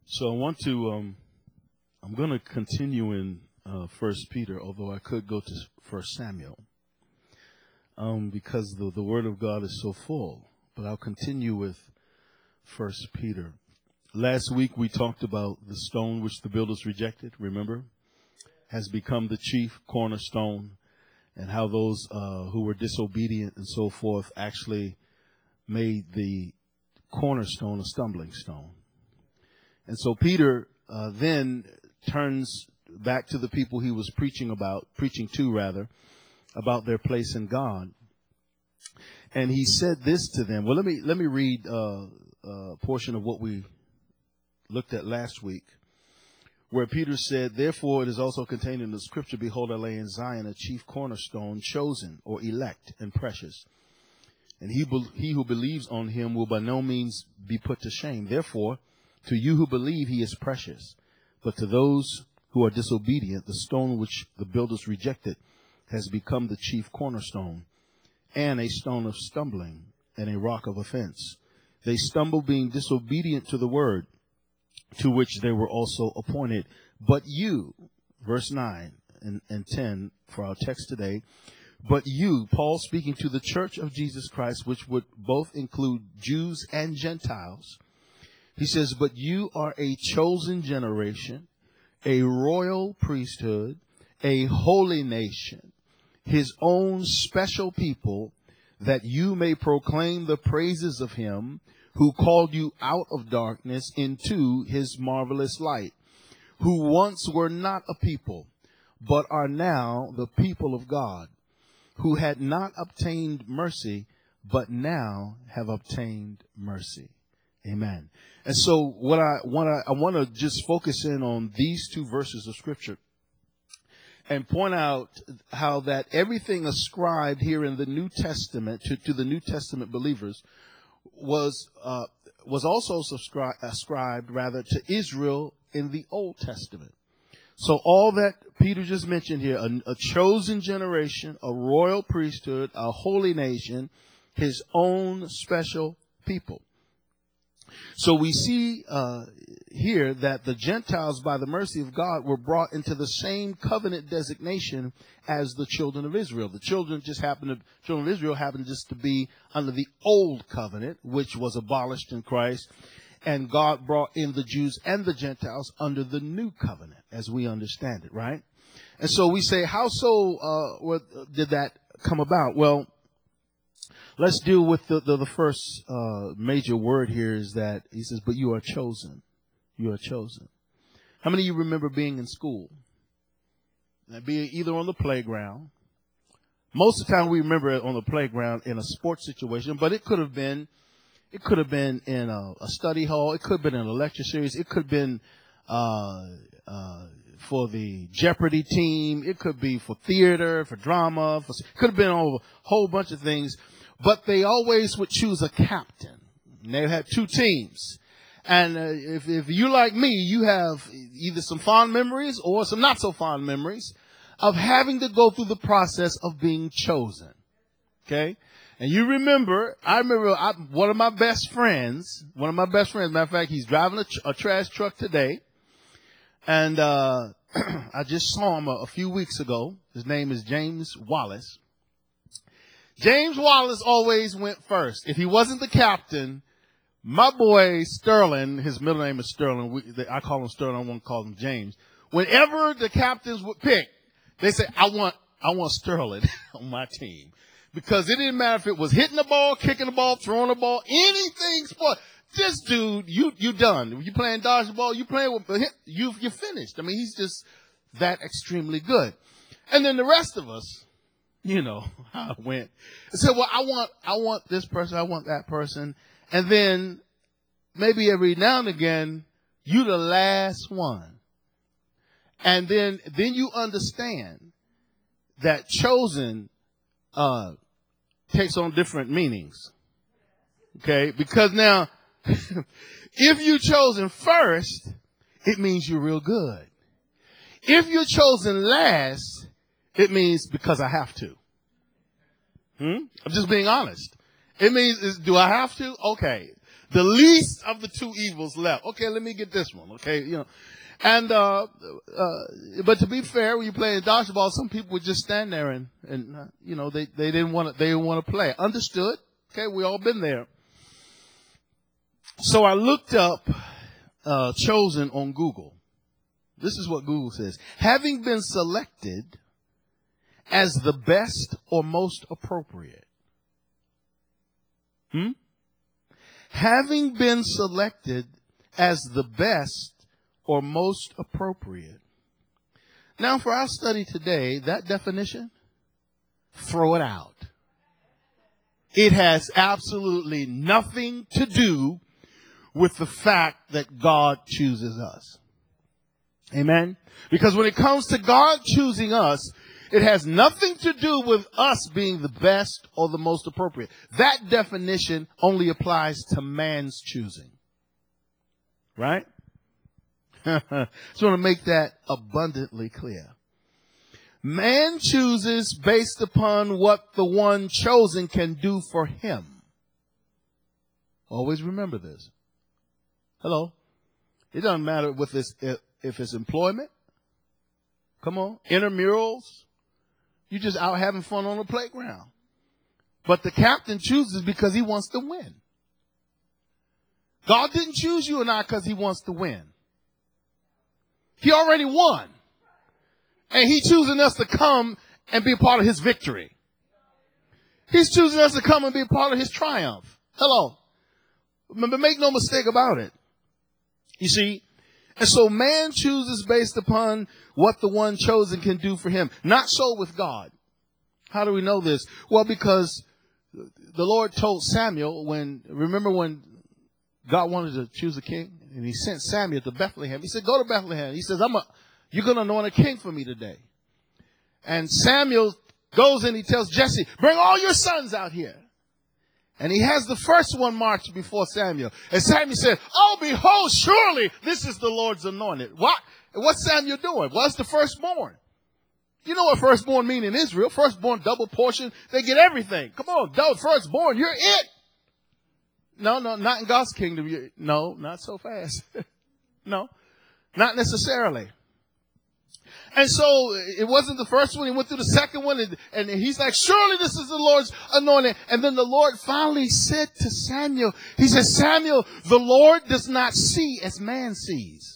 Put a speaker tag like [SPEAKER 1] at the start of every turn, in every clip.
[SPEAKER 1] So I'm going to continue in First Peter, although I could go to First Samuel, because the Word of God is so full. But I'll continue with First Peter. Last week we talked about the stone which the builders rejected, remember, has become the chief cornerstone, and how those who were disobedient and so forth actually made the cornerstone a stumbling stone. And so Peter then turns back to the people he was preaching to, about their place in God. And he said this to them. Well, let me read a portion of what we looked at last week, where Peter said, "Therefore it is also contained in the scripture, behold, I lay in Zion a chief cornerstone, chosen or elect and precious. And he who believes on him will by no means be put to shame. Therefore, to you who believe, he is precious. But to those who are disobedient, the stone which the builders rejected has become the chief cornerstone, and a stone of stumbling, and a rock of offense. They stumble, being disobedient to the word, to which they were also appointed. But you," verse 9 and 10 for our text today, "but you," Paul speaking to the church of Jesus Christ, which would both include Jews and Gentiles, he says, "But you are a chosen generation, a royal priesthood, a holy nation, his own special people, that you may proclaim the praises of him who called you out of darkness into his marvelous light, who once were not a people, but are now the people of God, who had not obtained mercy, but now have obtained mercy." Amen. And so what I want to just focus in on these two verses of scripture and point out how that everything ascribed here in the New Testament to the New Testament believers was also ascribed to Israel in the Old Testament. So all that Peter just mentioned here, a chosen generation, a royal priesthood, a holy nation, his own special people. So we see here that the Gentiles, by the mercy of God, were brought into the same covenant designation as the children of Israel. The children of Israel happened just to be under the old covenant, which was abolished in Christ, and God brought in the Jews and the Gentiles under the new covenant, as we understand it, right? And so we say, how so did that come about? Well, let's deal with the first major word here, is that he says, "But you are chosen." You are chosen. How many of you remember being in school? Being either on the playground. Most of the time we remember it on the playground in a sports situation, but it could have been in a study hall. It could have been in a lecture series. It could have been for the Jeopardy team. It could be for theater, for drama. It could have been a whole bunch of things. But they always would choose a captain. And they had two teams. And if you like me, you have either some fond memories or some not so fond memories of having to go through the process of being chosen. Okay? And I remember one of my best friends, matter of fact, he's driving a trash truck today. And I just saw him a few weeks ago. His name is James Wallace. James Wallace always went first. If he wasn't the captain, my boy Sterling, his middle name is Sterling. I call him Sterling. I won't call him James. Whenever the captains would pick, they say, I want Sterling on my team. Because it didn't matter if it was hitting the ball, kicking the ball, throwing the ball, anything sport. This dude, you done. You playing dodgeball, you playing with you finished. I mean, he's just that extremely good. And then the rest of us, you know how it went. I said, well, I want this person, I want that person. And then maybe every now and again, you the last one. And then you understand that chosen takes on different meanings. Okay? Because now, if you're chosen first, it means you're real good. If you're chosen last, it means because I have to. I'm just being honest. It means, do I have to? Okay. The least of the two evils left. Okay, let me get this one. Okay, you know. And, but to be fair, when you play dodgeball, some people would just stand there and you know, they didn't want to play. Understood. Okay, we all been there. So I looked up, chosen on Google. This is what Google says. Having been selected as the best or most appropriate. Having been selected as the best or most appropriate. Now, for our study today, that definition, throw it out. It has absolutely nothing to do with the fact that God chooses us. Amen? Because when it comes to God choosing us, it has nothing to do with us being the best or the most appropriate. That definition only applies to man's choosing. Right? Just want to make that abundantly clear. Man chooses based upon what the one chosen can do for him. Always remember this. Hello? It doesn't matter if it's employment. Come on. Intramurals. You're just out having fun on the playground. But the captain chooses because he wants to win. God didn't choose you and I because he wants to win. He already won. And he's choosing us to come and be a part of his victory. He's choosing us to come and be a part of his triumph. Hello. But make no mistake about it. You see? And so man chooses based upon what the one chosen can do for him. Not so with God. How do we know this? Well, because the Lord told Samuel remember when God wanted to choose a king? And he sent Samuel to Bethlehem. He said, go to Bethlehem. He says, you're going to anoint a king for me today. And Samuel goes and he tells Jesse, bring all your sons out here. And he has the first one march before Samuel. And Samuel said, oh, behold, surely this is the Lord's anointed. What? What's Samuel doing? Well, it's the firstborn. You know what firstborn mean in Israel? Firstborn, double portion. They get everything. Come on, firstborn, you're it. No, not in God's kingdom. No, not so fast. No, not necessarily. And so it wasn't the first one. He went through the second one and he's like, surely this is the Lord's anointed. And then the Lord finally said to Samuel, he said, Samuel, the Lord does not see as man sees.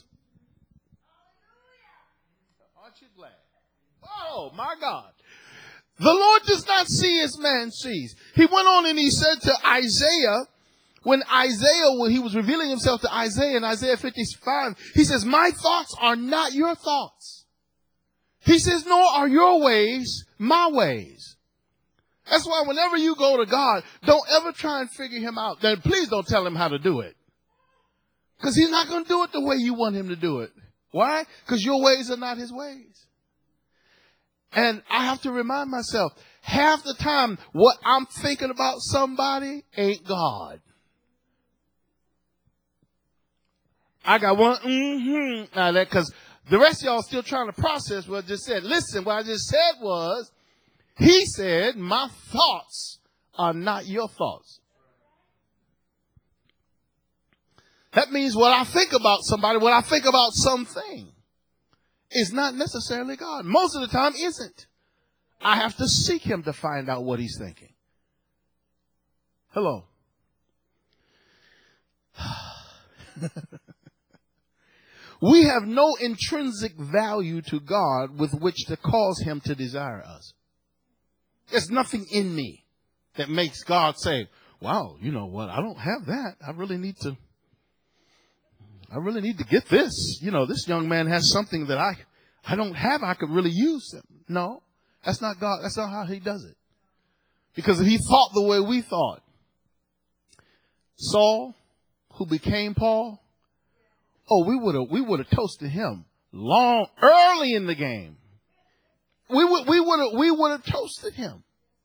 [SPEAKER 1] Aren't you glad? Oh, my God. The Lord does not see as man sees. He went on and he said to Isaiah, when he was revealing himself to Isaiah in Isaiah 55, he says, my thoughts are not your thoughts. He says, nor are your ways my ways. That's why whenever you go to God, don't ever try and figure him out. Then please don't tell him how to do it. Because he's not going to do it the way you want him to do it. Why? Because your ways are not his ways. And I have to remind myself, half the time, what I'm thinking about somebody ain't God. I got one, now that, because the rest of y'all still trying to process what I just said. Listen, what I just said was, he said, my thoughts are not your thoughts. That means what I think about somebody, what I think about something is not necessarily God. Most of the time isn't. I have to seek him to find out what he's thinking. Hello. We have no intrinsic value to God with which to cause him to desire us. There's nothing in me that makes God say, wow, you know what? I don't have that. I really need to get this. You know, this young man has something that I don't have. I could really use him. No, that's not God. That's not how he does it. Because if he thought the way we thought, Saul, who became Paul, oh, we would have toasted him early in the game. We would have toasted him.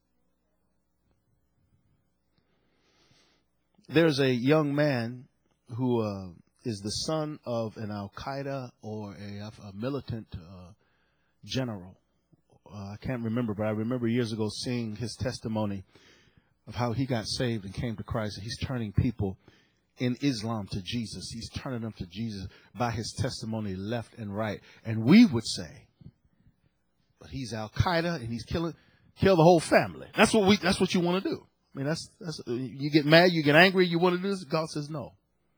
[SPEAKER 1] There's a young man who is the son of an Al-Qaeda or a militant general. I can't remember, but I remember years ago seeing his testimony of how he got saved and came to Christ. And he's turning people in Islam to Jesus. He's turning them to Jesus by his testimony left and right. And we would say, but he's Al-Qaeda and he's kill the whole family. That's what you want to do. I mean, that's you get mad, you get angry, you want to do this. God says no.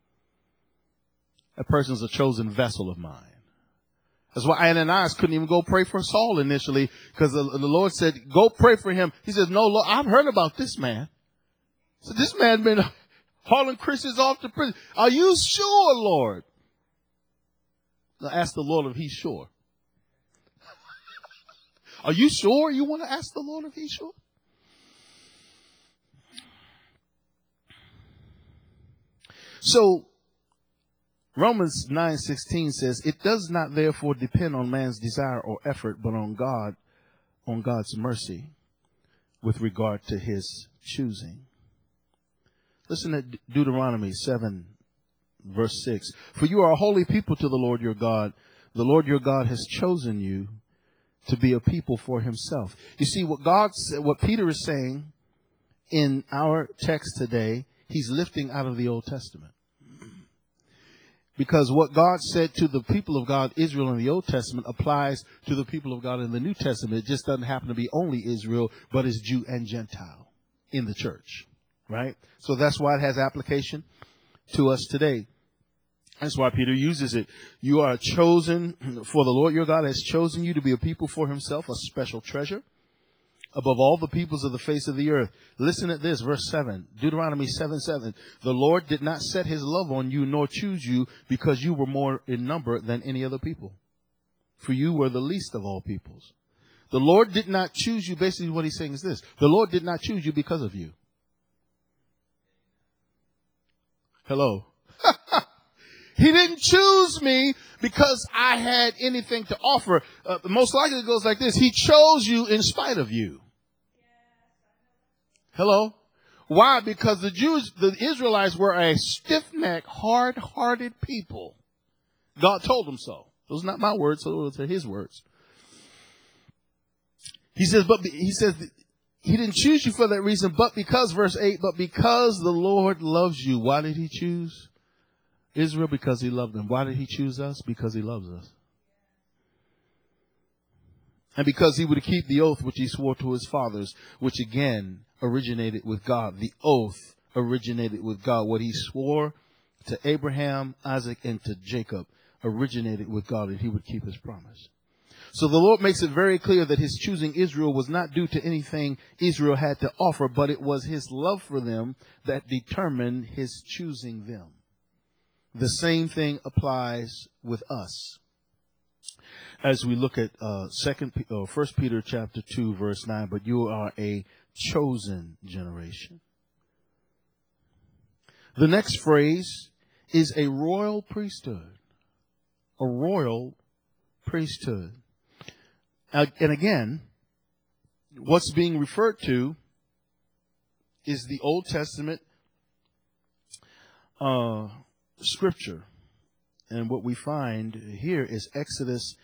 [SPEAKER 1] That person's a chosen vessel of mine. That's why Ananias couldn't even go pray for Saul initially, because the Lord said, go pray for him. He says, no, Lord, I've heard about this man. So this man been hauling Christians off to prison. Are you sure, Lord? Now ask the Lord if he's sure. Are you sure you want to ask the Lord if he's sure? So Romans 9:16 says, it does not therefore depend on man's desire or effort, but on God's mercy with regard to his choosing. Listen to Deuteronomy 7, verse 6. For you are a holy people to the Lord your God. The Lord your God has chosen you to be a people for himself. You see, what Peter is saying in our text today, he's lifting out of the Old Testament. Because what God said to the people of God, Israel, in the Old Testament applies to the people of God in the New Testament. It just doesn't happen to be only Israel, but is Jew and Gentile in the church, right? So that's why it has application to us today. That's why Peter uses it. You are chosen, for the Lord your God has chosen you to be a people for himself, a special treasure above all the peoples of the face of the earth. Listen at this, verse 7, Deuteronomy 7:7. The Lord did not set his love on you nor choose you because you were more in number than any other people. For you were the least of all peoples. The Lord did not choose you. Basically what he's saying is this. The Lord did not choose you because of you. Hello. He didn't choose me because I had anything to offer. Most likely it goes like this. He chose you in spite of you. Hello? Why? Because the Israelites were a stiff-necked, hard-hearted people. God told them so. Those are not my words, those are his words. He says he didn't choose you for that reason, but because, verse 8, but because the Lord loves you. Why did he choose Israel? Because he loved them. Why did he choose us? Because he loves us. And because he would keep the oath which he swore to his fathers, which again originated with God. The oath originated with God. What he swore to Abraham, Isaac, and to Jacob originated with God, and he would keep his promise. So the Lord makes it very clear that his choosing Israel was not due to anything Israel had to offer, but it was his love for them that determined his choosing them. The same thing applies with us. As we look at 1 Peter chapter 2, verse 9, but you are a chosen generation. The next phrase is a royal priesthood. A royal priesthood. And again, what's being referred to is the Old Testament scripture. And what we find here is Exodus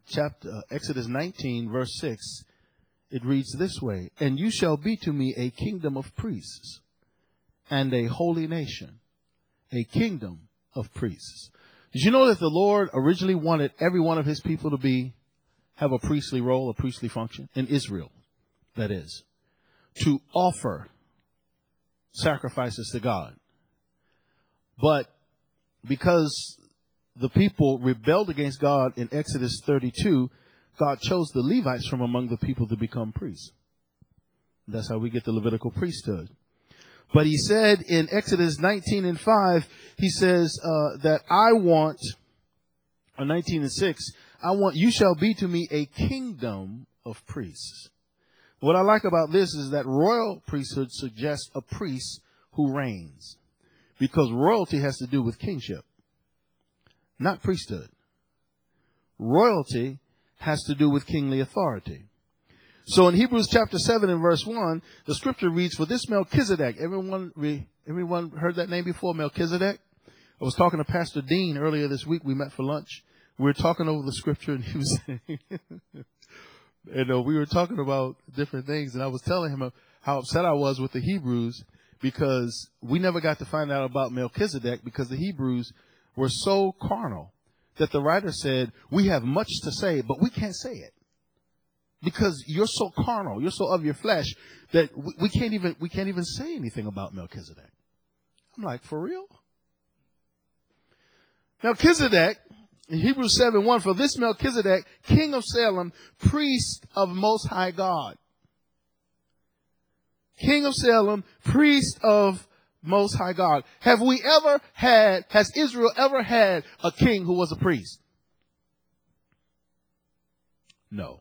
[SPEAKER 1] 19, verse 6. It reads this way, and you shall be to me a kingdom of priests and a holy nation, a kingdom of priests. Did you know that the Lord originally wanted every one of his people to have a priestly role, a priestly function in Israel, that is, to offer sacrifices to God. But because the people rebelled against God in Exodus 32, God chose the Levites from among the people to become priests. That's how we get the Levitical priesthood. But he said in Exodus 19 and 5, he says that I want, or 19 and 6, you shall be to me a kingdom of priests. What I like about this is that royal priesthood suggests a priest who reigns, because royalty has to do with kingship, not priesthood. Royalty has to do with kingly authority. So in Hebrews chapter 7 and verse 1, the scripture reads, for this Melchizedek, everyone heard that name before, Melchizedek? I was talking to Pastor Dean earlier this week. We met for lunch. We were talking over the scripture, and he was saying, we were talking about different things, and I was telling him how upset I was with the Hebrews because we never got to find out about Melchizedek because the Hebrews were so carnal that the writer said, we have much to say, but we can't say it because you're so carnal, you're so of your flesh that we can't even say anything about Melchizedek. I'm like, for real? Melchizedek, in Hebrews 7:1, for this Melchizedek, king of Salem, priest of Most High God. King of Salem, priest of Most High God. Has Israel ever had a king who was a priest? No.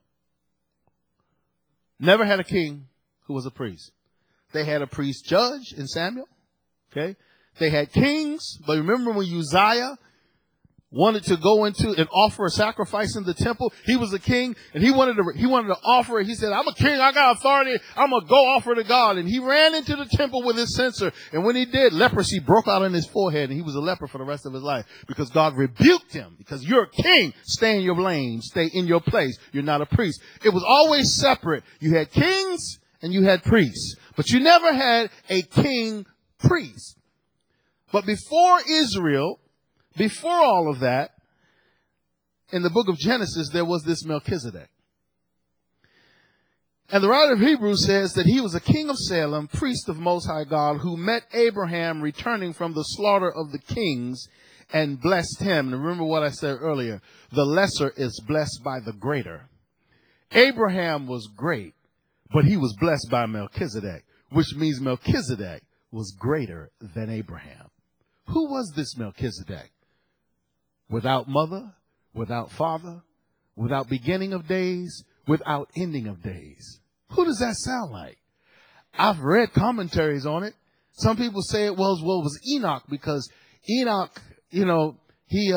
[SPEAKER 1] Never had a king who was a priest. They had a priest judge in Samuel. Okay. They had kings, but remember when Uzziah wanted to go into and offer a sacrifice in the temple. He was a king and he wanted to offer it. He said, I'm a king. I got authority. I'm going to go offer to God. And he ran into the temple with his censer. And when he did, leprosy broke out on his forehead and he was a leper for the rest of his life because God rebuked him because you're a king. Stay in your lane. Stay in your place. You're not a priest. It was always separate. You had kings and you had priests, but you never had a king priest. But before Israel, before all of that, in the book of Genesis, there was this Melchizedek. And the writer of Hebrews says that he was a king of Salem, priest of Most High God, who met Abraham returning from the slaughter of the kings and blessed him. And remember what I said earlier, the lesser is blessed by the greater. Abraham was great, but he was blessed by Melchizedek, which means Melchizedek was greater than Abraham. Who was this Melchizedek? Without mother, without father, without beginning of days, without ending of days. Who does that sound like? I've read commentaries on it. Some people say it was Enoch because Enoch, he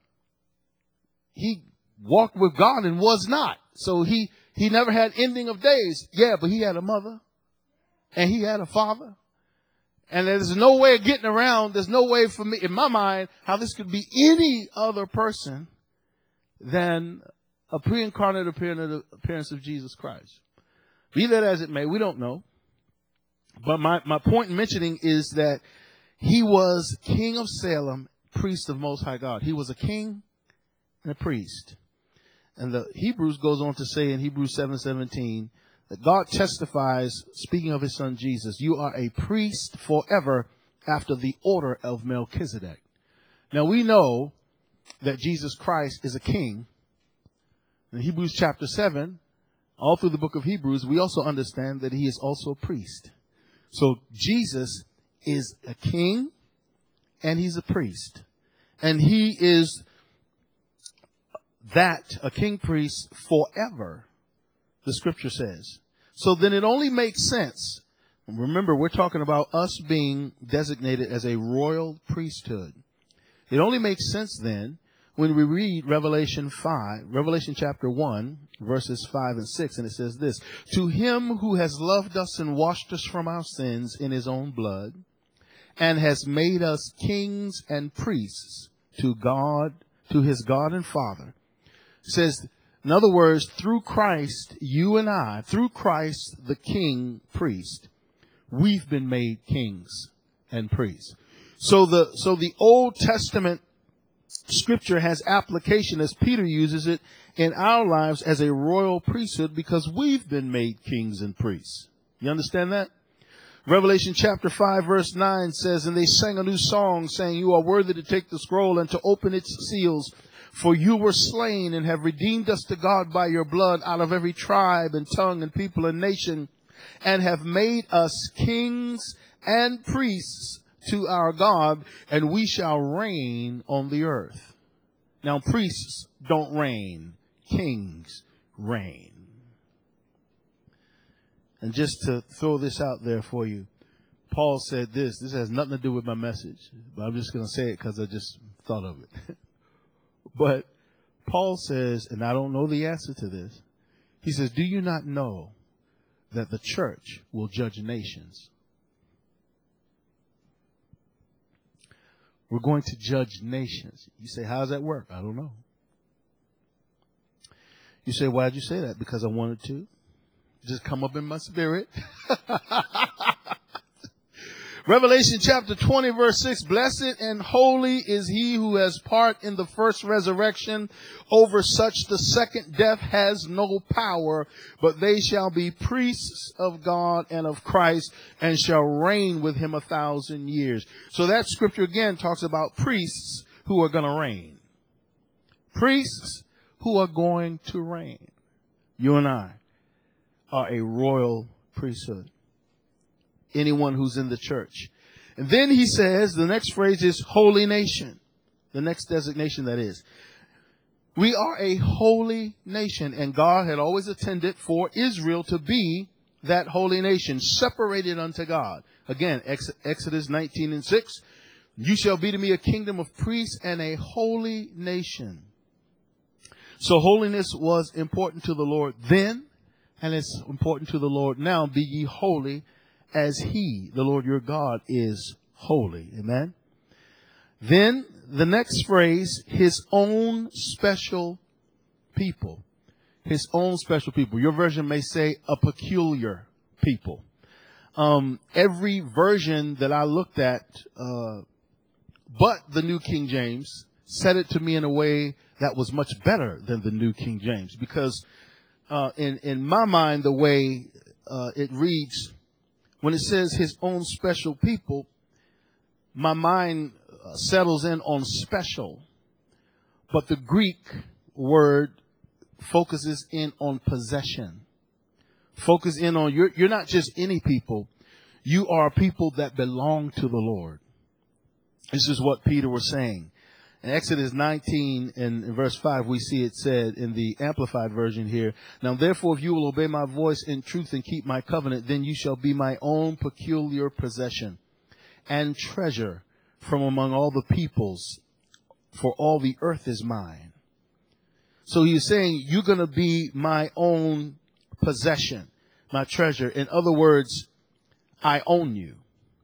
[SPEAKER 1] walked with God and was not. So he never had ending of days. Yeah, but he had a mother and he had a father. And there's no way of getting around. There's no way for me, in my mind, how this could be any other person than a pre-incarnate appearance of Jesus Christ. Be that as it may, we don't know. But my point in mentioning is that he was king of Salem, priest of Most High God. He was a king and a priest. And the Hebrews goes on to say in Hebrews 7:17, that God testifies, speaking of his son Jesus, you are a priest forever after the order of Melchizedek. Now we know that Jesus Christ is a king. In Hebrews chapter 7, all through the book of Hebrews, we also understand that he is also a priest. So Jesus is a king and he's a priest. And he is a king priest forever, the scripture says. So then it only makes sense. Remember, we're talking about us being designated as a royal priesthood. It only makes sense then when we read Revelation chapter 1, verses 5 and 6, and it says this, to him who has loved us and washed us from our sins in his own blood and has made us kings and priests to God, to his God and Father. It says, in other words, through Christ, you and I, through Christ, the king priest, we've been made kings and priests. So the Old Testament scripture has application as Peter uses it in our lives as a royal priesthood because we've been made kings and priests. You understand that? Revelation chapter 5 verse 9 says, and they sang a new song saying, you are worthy to take the scroll and to open its seals. For you were slain and have redeemed us to God by your blood out of every tribe and tongue and people and nation, and have made us kings and priests to our God, and we shall reign on the earth. Now, priests don't reign. Kings reign. And just to throw this out there for you, Paul said this. This has nothing to do with my message, but I'm just going to say it because I just thought of it. But Paul says, and I don't know the answer to this, he says, do you not know that the church will judge nations? We're going to judge nations. You say, how does that work? I don't know. You say, why did you say that? Because I wanted to. Just come up in my spirit. Revelation chapter 20 verse 6, blessed and holy is he who has part in the first resurrection. Over such the second death has no power, but they shall be priests of God and of Christ and shall reign with him 1,000 years. So that scripture again talks about priests who are going to reign. Priests who are going to reign. You and I are a royal priesthood. Anyone who's in the church. And then he says, the next phrase is holy nation. The next designation that is. We are a holy nation, and God had always intended for Israel to be that holy nation, separated unto God. Again, Exodus 19 and 6. You shall be to me a kingdom of priests and a holy nation. So holiness was important to the Lord then, and it's important to the Lord now. Be ye holy as he, the Lord your God, is holy. Amen. Then the next phrase, his own special people. His own special people. Your version may say a peculiar people. Every version that I looked at, but the New King James, said it to me in a way that was much better than the New King James. Because in my mind, the way it reads, when it says his own special people, my mind settles in on special. But the Greek word focuses in on possession. Focus in on, you're not just any people. You are people that belong to the Lord. This is what Peter was saying. In Exodus 19 and in verse 5, we see it said in the Amplified version here, now therefore if you will obey my voice in truth and keep my covenant, then you shall be my own peculiar possession and treasure from among all the peoples, for all the earth is mine. So he's saying, you're going to be my own possession, my treasure. In other words, I own you.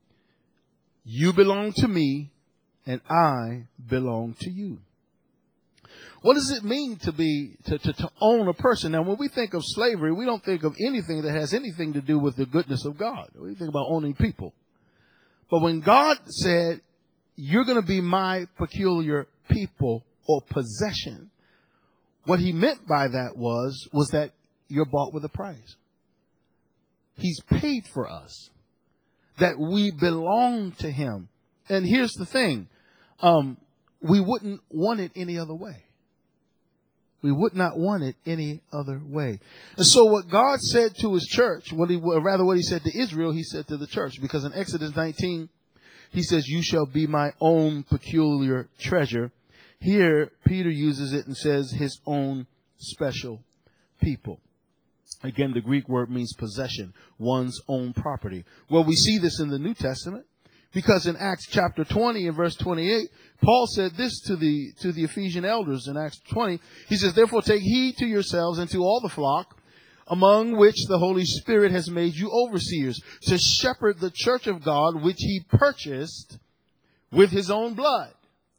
[SPEAKER 1] You belong to me, and I belong to you. What does it mean to own a person? Now, when we think of slavery, we don't think of anything that has anything to do with the goodness of God. We think about owning people. But when God said, you're going to be my peculiar people or possession, what he meant by that was that you're bought with a price. He's paid for us, that we belong to him. And here's the thing. We wouldn't want it any other way. We would not want it any other way. And so what God said to his church, what he said to Israel, he said to the church. Because in Exodus 19, he says, you shall be my own peculiar treasure. Here, Peter uses it and says his own special people. Again, the Greek word means possession, one's own property. Well, we see this in the New Testament. Because in Acts chapter 20 and verse 28, Paul said this to the Ephesian elders in Acts 20. He says, therefore take heed to yourselves and to all the flock, among which the Holy Spirit has made you overseers, to shepherd the church of God, which he purchased with his own blood.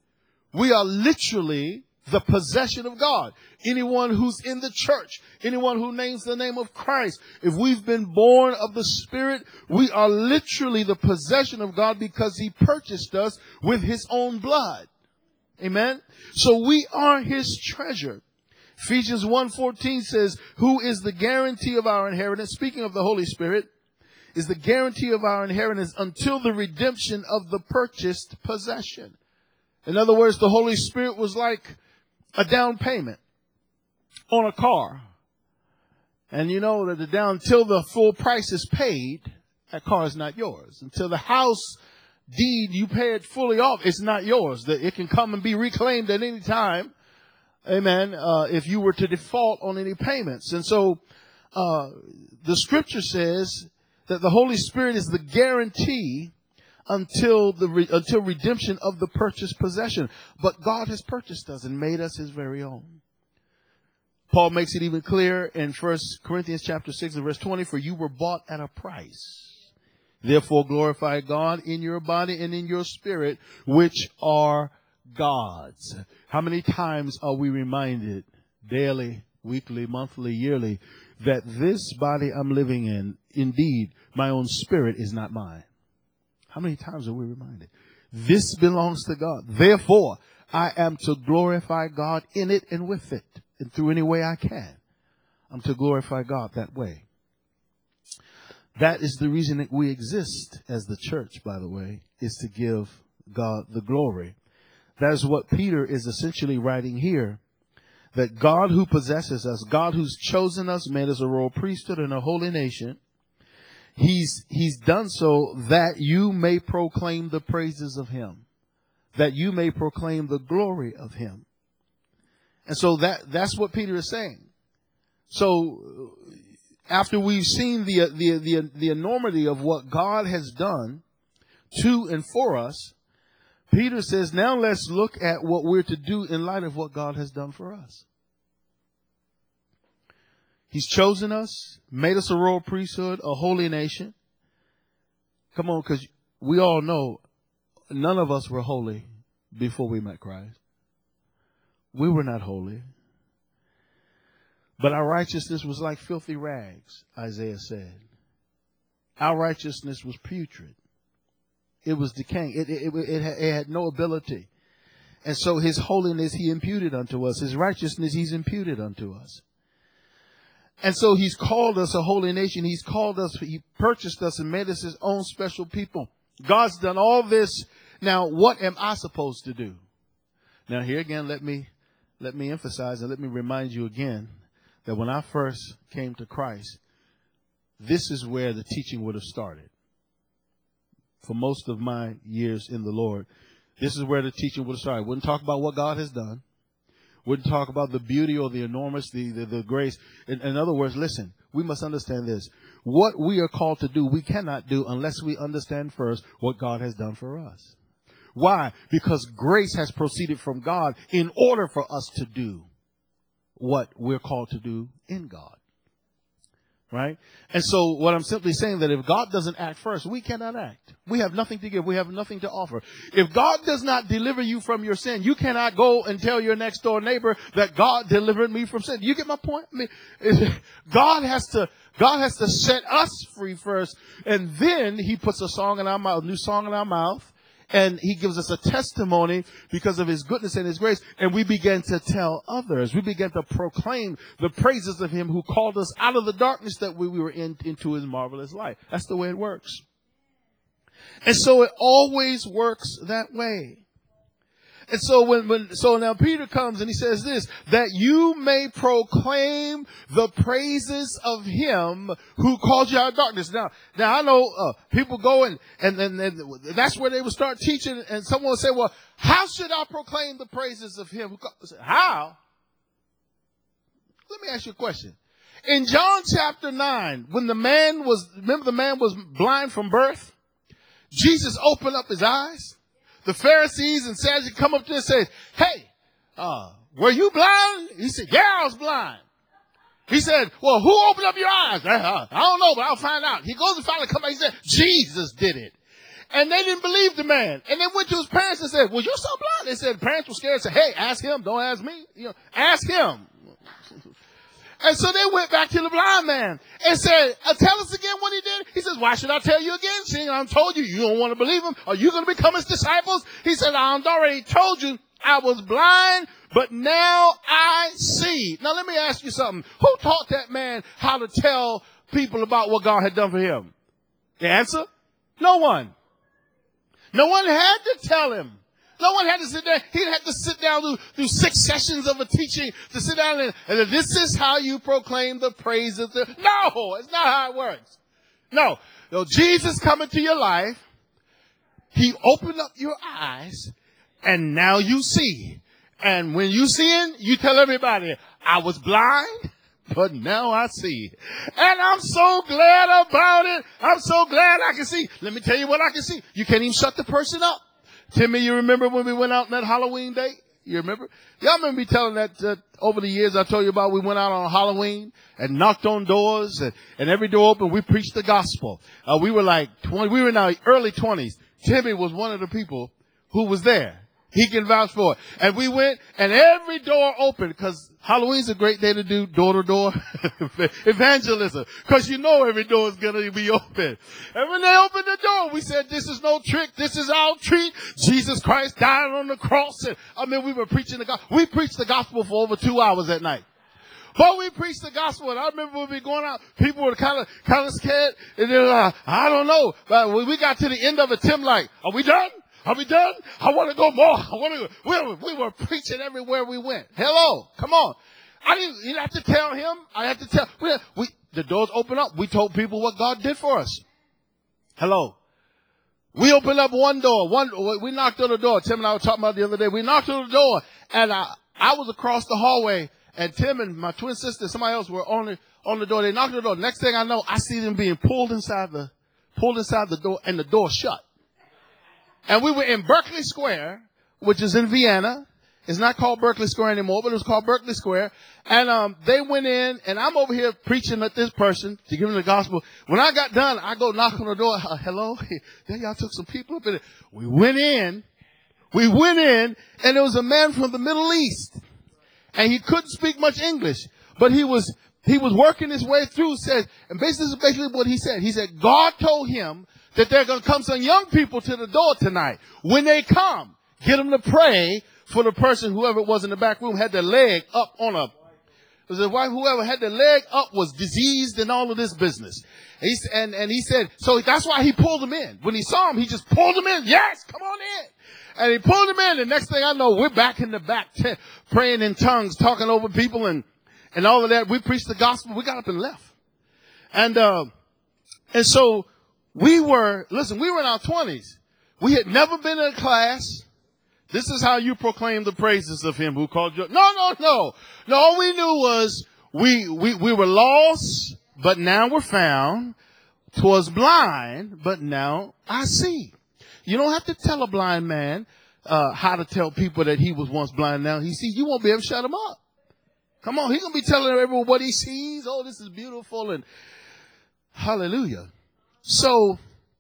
[SPEAKER 1] We are literally the possession of God. Anyone who's in the church, anyone who names the name of Christ, if we've been born of the Spirit, we are literally the possession of God because he purchased us with his own blood. Amen. So we are his treasure. Ephesians 1:14 says, who is the guarantee of our inheritance? Speaking of the Holy Spirit, is the guarantee of our inheritance until the redemption of the purchased possession. In other words, the Holy Spirit was like a down payment on a car. And you know that until the full price is paid, that car is not yours. Until the house deed, you pay it fully off, it's not yours. It can come and be reclaimed at any time. Amen. If you were to default on any payments. And so, the scripture says that the Holy Spirit is the guarantee until redemption of the purchased possession. But God has purchased us and made us his very own. Paul makes it even clearer in 1 Corinthians chapter 6 and verse 20, for you were bought at a price. Therefore glorify God in your body and in your spirit, which are God's. How many times are we reminded daily, weekly, monthly, yearly, that this body I'm living in, indeed, my own spirit is not mine. How many times are we reminded? This belongs to God. Therefore, I am to glorify God in it and with it and through any way I can. I'm to glorify God that way. That is the reason that we exist as the church, by the way, is to give God the glory. That is what Peter is essentially writing here. That God who possesses us, God who's chosen us, made us a royal priesthood and a holy nation, He's done so that you may proclaim the praises of Him, that you may proclaim the glory of Him. And so that's what Peter is saying. So after we've seen the enormity of what God has done to and for us, Peter says, now let's look at what we're to do in light of what God has done for us. He's chosen us, made us a royal priesthood, a holy nation. Come on, because we all know none of us were holy before we met Christ. We were not holy. But our righteousness was like filthy rags, Isaiah said. Our righteousness was putrid. It was decaying. It had no ability. And so His holiness He imputed unto us. His righteousness He's imputed unto us. And so He's called us a holy nation. He's called us, He purchased us and made us His own special people. God's done all this. Now, what am I supposed to do? Now, here again, let me emphasize and let me remind you again that when I first came to Christ, this is where the teaching would have started. For most of my years in the Lord, this is where the teaching would have started. Wouldn't talk about what God has done. Wouldn't talk about the beauty or the enormous, the grace. In other words, listen, we must understand this. What we are called to do, we cannot do unless we understand first what God has done for us. Why? Because grace has proceeded from God in order for us to do what we're called to do in God. Right? And so what I'm simply saying that if God doesn't act first, we cannot act. We have nothing to give. We have nothing to offer. If God does not deliver you from your sin, you cannot go and tell your next door neighbor that God delivered me from sin. Do you get my point? I mean, God has to set us free first, and then He puts a song in our mouth, a new song in our mouth. And He gives us a testimony because of His goodness and His grace. And we begin to tell others. We begin to proclaim the praises of Him who called us out of the darkness that we were in into His marvelous light. That's the way it works. And so it always works that way. And so so now Peter comes and he says this, that you may proclaim the praises of Him who called you out of darkness. Now I know people go and that's where they would start teaching, and someone would say, well, how should I proclaim the praises of Him who called? How? Let me ask you a question. In John chapter 9, when the man was blind from birth, Jesus opened up his eyes. The Pharisees and Sadducees come up to him and say, hey, were you blind? He said, yeah, I was blind. He said, well, who opened up your eyes? I don't know, but I'll find out. He goes and finally comes back. He said, Jesus did it. And they didn't believe the man. And they went to his parents and said, well, you're so blind. They said, the parents were scared and said, hey, ask him. Don't ask me. Ask him. And so they went back to the blind man and said, tell us again what he did. He says, why should I tell you again? Seeing I told you, you don't want to believe him. Are you going to become his disciples? He said, I already told you I was blind, but now I see. Now let me ask you something. Who taught that man how to tell people about what God had done for him? The answer? No one. No one had to tell him. No one had to sit there. He had to sit down through 6 sessions of a teaching to sit down and this is how you proclaim the praises. No, it's not how it works. No, Jesus come into your life. He opened up your eyes and now you see. And when you see, you tell everybody, I was blind, but now I see. And I'm so glad about it. I'm so glad I can see. Let me tell you what I can see. You can't even shut the person up. Timmy, you remember when we went out on that Halloween day? You remember? Y'all remember me telling that over the years I told you about we went out on Halloween and knocked on doors and every door open, we preached the gospel. We were like 20, we were in our early 20s. Timmy was one of the people who was there. He can vouch for it. And we went, and every door opened, because Halloween's a great day to do door-to-door evangelism, because you know every door is going to be open. And when they opened the door, we said, this is no trick. This is our treat. Jesus Christ died on the cross. And, we were preaching the gospel. We preached the gospel for over 2 hours at night. But we preached the gospel, and I remember when we were going out, people were kind of scared, and they were like, I don't know. But when we got to the end of it, Tim like, are we done? Are we done? I want to go more. We were preaching everywhere we went. Hello, come on. You didn't have to tell him. I had to tell. The doors opened up. We told people what God did for us. Hello. We opened up one door. We knocked on the door. Tim and I were talking about the other day. We knocked on the door, and I was across the hallway. And Tim and my twin sister, somebody else were on the door. They knocked on the door. Next thing I know, I see them being pulled inside the door, and the door shut. And we were in Berkeley Square, which is in Vienna. It's not called Berkeley Square anymore, but it was called Berkeley Square. And they went in, and I'm over here preaching at this person to give them the gospel. When I got done, I go knock on the door. Hello? There y'all took some people up in it. We went in, and there was a man from the Middle East. And he couldn't speak much English, but he was working his way through, and basically what he said. He said, God told him that there are going to come some young people to the door tonight. When they come, get them to pray for the person, whoever it was in the back room, had their leg up whoever had their leg up was diseased and all of this business. And he said, so that's why he pulled them in. When he saw him, he just pulled them in. Yes, come on in. And he pulled him in, and next thing I know, we're back in the back praying in tongues, talking over people and all of that. We preached the gospel. We got up and left. And so we were in our 20s. We had never been in a class. This is how you proclaim the praises of him who called you. No. No, all we knew was we were lost, but now we're found. 'Twas blind, but now I see. You don't have to tell a blind man how to tell people that he was once blind. Now he sees. You won't be able to shut him up. Come on, he's gonna be telling everyone what he sees. Oh, this is beautiful, and hallelujah. So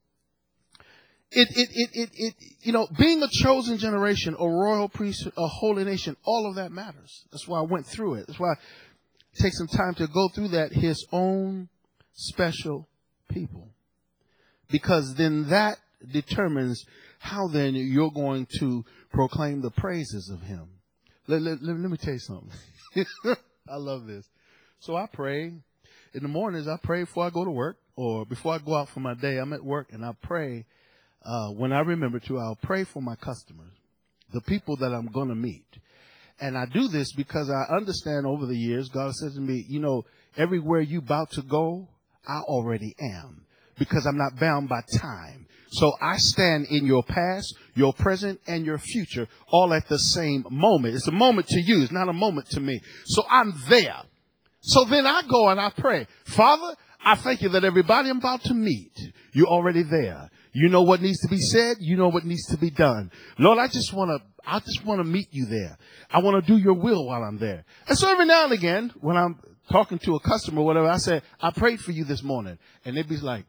[SPEAKER 1] being a chosen generation, a royal priesthood, a holy nation, all of that matters. That's why I went through it. That's why I take some time to go through that. His own special people, because then that determines how then you're going to proclaim the praises of him. Let me tell you something. I love this. So I pray in the mornings. I pray before I go to work, or before I go out for my day. I'm at work, and I pray when I remember to. I'll pray for my customers, the people that I'm going to meet. And I do this because I understand over the years, God says to me, everywhere you about to go, I already am, because I'm not bound by time. So I stand in your past, your present, and your future all at the same moment. It's a moment to you. It's not a moment to me. So I'm there. So then I go and I pray. Father, I thank you that everybody I'm about to meet, you're already there. You know what needs to be said. You know what needs to be done. Lord, I just want to meet you there. I want to do your will while I'm there. And so every now and again, when I'm talking to a customer or whatever, I say, I prayed for you this morning. And they'd be like,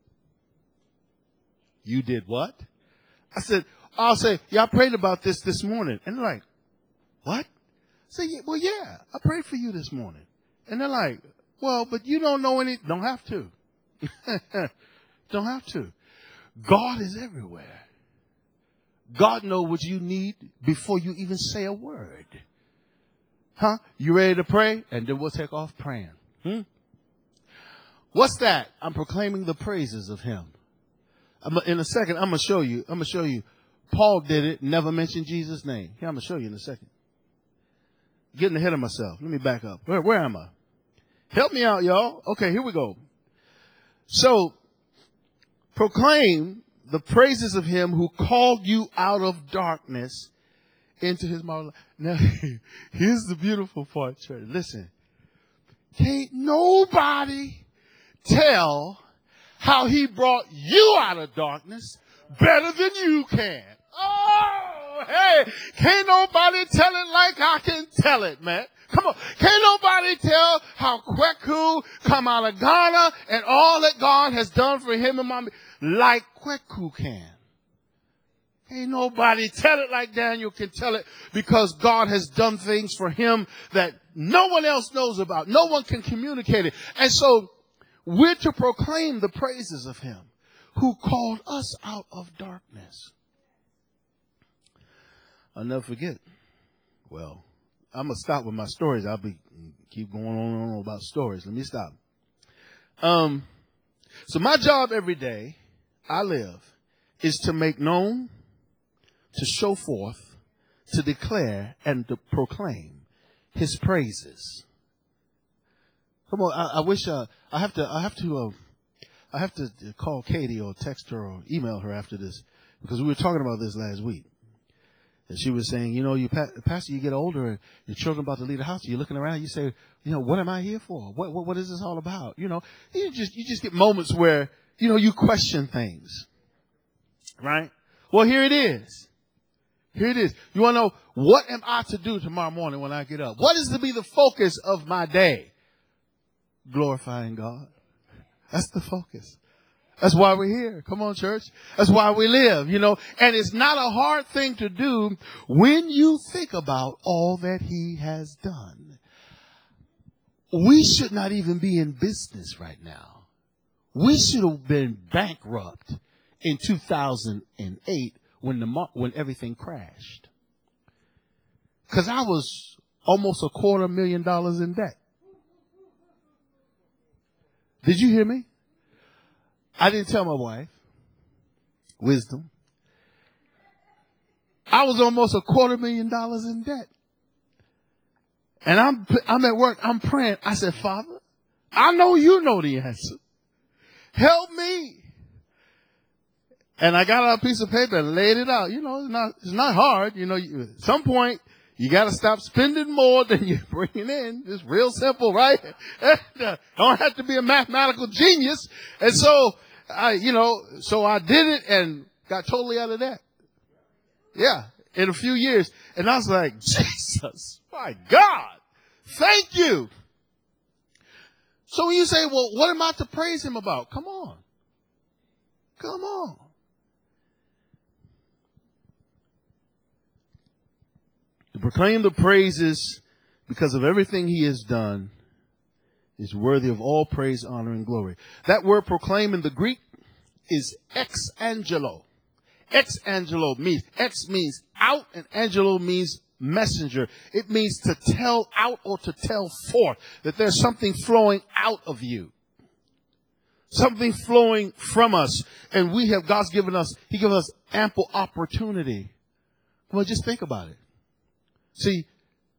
[SPEAKER 1] you did what? I'll say, yeah, I prayed about this morning. And they're like, what? I say, yeah, I prayed for you this morning. And they're like, well, but you don't know any. Don't have to. Don't have to. God is everywhere. God knows what you need before you even say a word. Huh? You ready to pray? And then we'll take off praying. What's that? I'm proclaiming the praises of him. In a second, I'm going to show you. Paul did it, never mentioned Jesus' name. Here, I'm going to show you in a second. Getting ahead of myself. Let me back up. Where am I? Help me out, y'all. Okay, here we go. So, proclaim the praises of him who called you out of darkness into his marvelous light. Now, here's the beautiful part, church. Listen. Can't nobody tell how he brought you out of darkness better than you can. Oh, hey, can't nobody tell it like I can tell it, man. Come on. Can't nobody tell how Kweku come out of Ghana and all that God has done for him and mommy like Kweku can. Ain't nobody tell it like Daniel can tell it, because God has done things for him that no one else knows about. No one can communicate it. And so we're to proclaim the praises of him who called us out of darkness. I'll never forget. Well, I'm going to stop with my stories. I'll keep going on and on about stories. Let me stop. So my job every day I live is to make known, to show forth, to declare, and to proclaim his praises. Come on, I wish I have to call Katie or text her or email her after this, because we were talking about this last week. And she was saying, Pastor, you get older and your children about to leave the house. You're looking around, you say, what am I here for? What is this all about? You just get moments where, you question things. Right? Well, here it is. Here it is. You want to know, what am I to do tomorrow morning when I get up? What is to be the focus of my day? Glorifying God. That's the focus. That's why we're here. Come on, church. That's why we live, and it's not a hard thing to do when you think about all that he has done. We should not even be in business right now. We should have been bankrupt in 2008 when everything crashed. Because I was almost $250,000 in debt. Did you hear me? I didn't tell my wife. Wisdom. I was almost $250,000 in debt. And I'm at work. I'm praying. I said, Father, I know you know the answer. Help me. And I got out a piece of paper and laid it out. It's not hard. At some point, you got to stop spending more than you're bringing in. It's real simple, right? Don't have to be a mathematical genius. And so I did it and got totally out of that. Yeah, in a few years. And I was like, Jesus, my God, thank you. So when you say, well, what am I to praise him about? Come on. Come on. To proclaim the praises because of everything he has done is worthy of all praise, honor, and glory. That word proclaim in the Greek is ex angelo. Ex angelo means out, and angelo means messenger. It means to tell out or to tell forth, that there's something flowing out of you. Something flowing from us. And God's given us ample opportunity. Well, just think about it. See,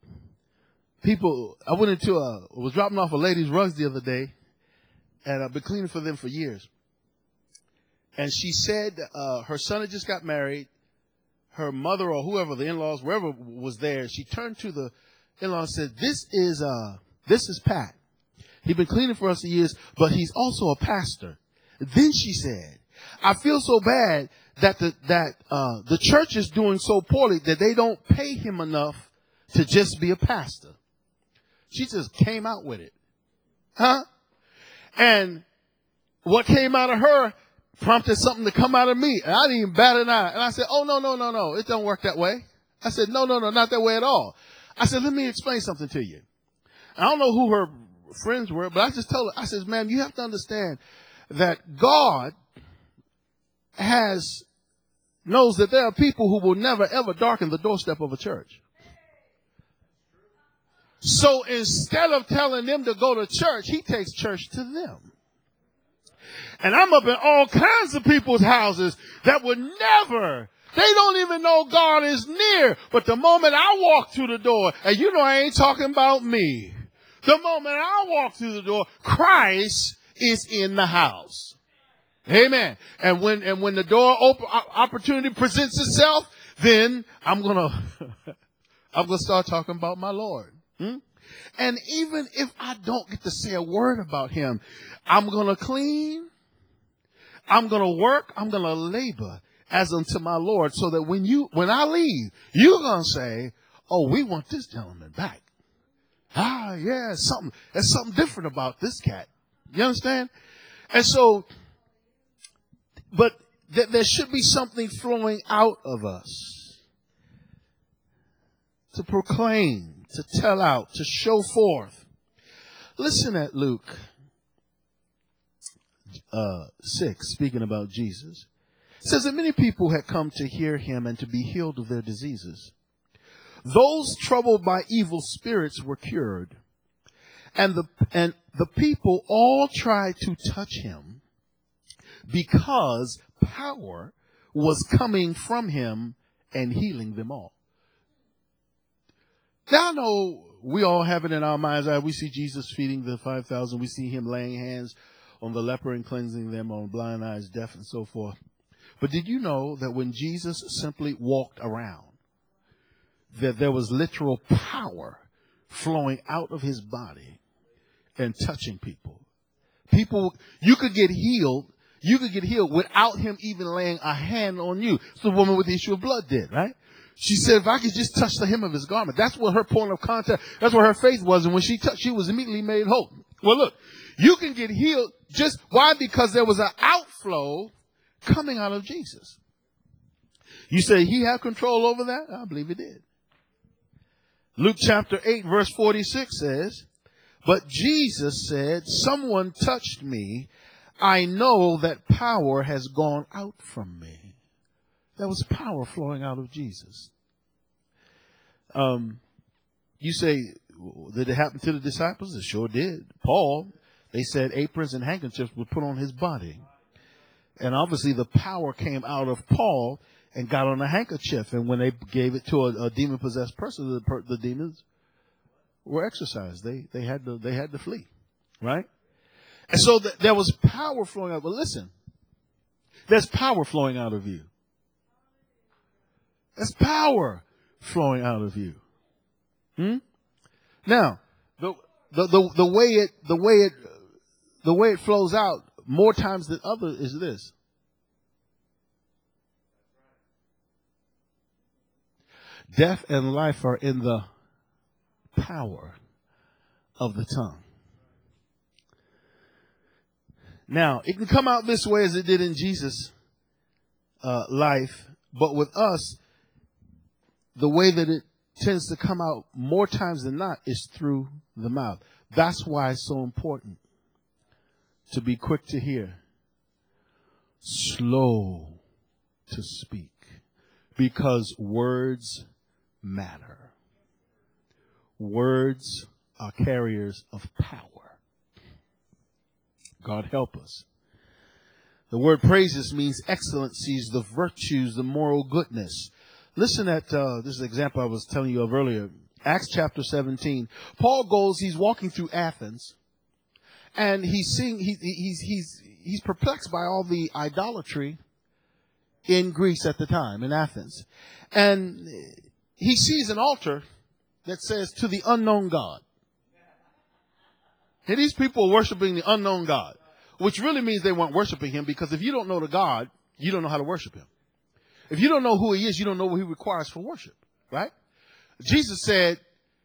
[SPEAKER 1] I was dropping off a lady's rugs the other day, and I've been cleaning for them for years. And she said her son had just got married. Her mother or whoever, the in-laws, wherever was there, she turned to the in-law and said, this is Pat. He's been cleaning for us for years, but he's also a pastor. Then she said, I feel so bad that the church is doing so poorly that they don't pay him enough to just be a pastor. She just came out with it. Huh? And what came out of her prompted something to come out of me. And I didn't even bat an eye. And I said, oh, no. It don't work that way. I said, no, not that way at all. I said, let me explain something to you. I don't know who her friends were, but I just told her, I said, ma'am, you have to understand that God knows that there are people who will never, ever darken the doorstep of a church. So instead of telling them to go to church, he takes church to them. And I'm up in all kinds of people's houses that would never, they don't even know God is near. But the moment I walk through the door, and I ain't talking about me. The moment I walk through the door, Christ is in the house. Amen. And when the door opportunity presents itself, then I'm going to start talking about my Lord. And even if I don't get to say a word about him, I'm going to clean, I'm going to work, I'm going to labor as unto my Lord, so that when I leave, you're going to say, oh, we want this gentleman back. Yeah, there's something different about this cat. You understand? And so, but that there should be something flowing out of us to proclaim, to tell out, to show forth. Listen at Luke 6, speaking about Jesus. It says that many people had come to hear him and to be healed of their diseases. Those troubled by evil spirits were cured, and the people all tried to touch him because power was coming from him and healing them all. Now I know we all have it in our mind's eye. We see Jesus feeding the 5,000. We see him laying hands on the leper and cleansing them, on blind eyes, deaf, and so forth. But did you know that when Jesus simply walked around, that there was literal power flowing out of his body and touching people? People, you could get healed without him even laying a hand on you. So the woman with the issue of blood did, right? She said, if I could just touch the hem of his garment. That's what her point of contact, that's where her faith was. And when she touched, she was immediately made whole. Well, look, you can get healed just, why? Because there was an outflow coming out of Jesus. You say he had control over that? I believe he did. Luke chapter 8, verse 46 says, but Jesus said, someone touched me. I know that power has gone out from me. There was power flowing out of Jesus. You say, did it happen to the disciples? It sure did. Paul, they said aprons and handkerchiefs were put on his body. And obviously the power came out of Paul and got on a handkerchief. And when they gave it to a demon-possessed person, the demons were exorcised. They had to flee, right? And so there was power flowing out. But listen, there's power flowing out of you. There's power flowing out of you. Now, the way it flows out more times than others is this. Death and life are in the power of the tongue. Now, it can come out this way as it did in Jesus' life, but with us, the way that it tends to come out more times than not is through the mouth. That's why it's so important to be quick to hear, slow to speak, because words matter. Words are carriers of power. God help us. The word praises means excellencies, the virtues, the moral goodness. Listen at this is an example I was telling you of earlier. Acts chapter 17. Paul goes, he's walking through Athens, and he's perplexed by all the idolatry in Greece at the time, in Athens. And he sees an altar that says, to the unknown God. And these people are worshiping the unknown God, which really means they weren't worshiping him, because if you don't know the God, you don't know how to worship him. If you don't know who he is, you don't know what he requires for worship, right? Jesus said,